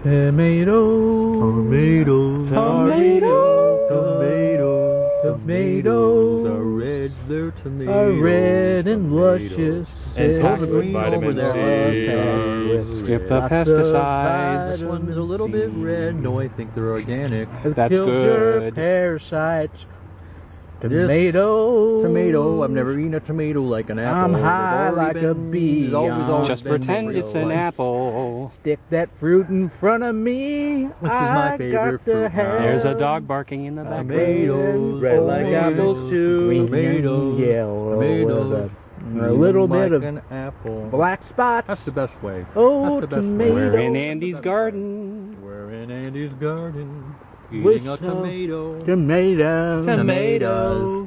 Tomatoes. Tomatoes are red, they're tomatoes. are red and luscious. And packed with green vitamin over there. C. Skip the Lots of pesticides. This one is a little bit red. No, I think they're organic. That's Kill your good. parasites. This Tomatoes. Tomato. I've never eaten a tomato like an apple. I'm high They've like a been- bee. there's always Just been pretend real it's an life. apple. Stick that fruit in front of me. This is my I favorite got fruit to now. have There's a dog barking in the background. Tomatoes, red like tomatoes, apples too. Green tomatoes, and yellow. tomatoes. With a little bit of like an apple. black spots. That's the best way. Oh, That's the best way. tomatoes. We're in Andy's garden. We're in Andy's garden, With eating a some tomato. Tomatoes. Tomatoes.